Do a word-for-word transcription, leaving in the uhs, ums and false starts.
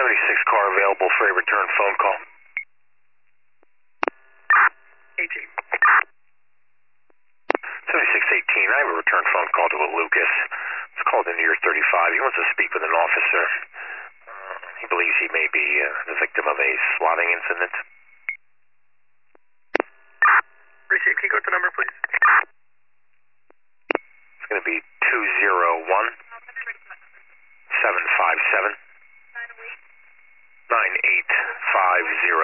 seventy-six car available for a return phone call. eighteen. seventy-six eighteen, I have a return phone call to a Lucas. It's called into your thirty-five. He wants to speak with an officer. Uh, he believes he may be uh, the victim of a swatting incident. Receive. Can you go to the number, please? It's going to be two zero one, seven five seven, nine eight five zero.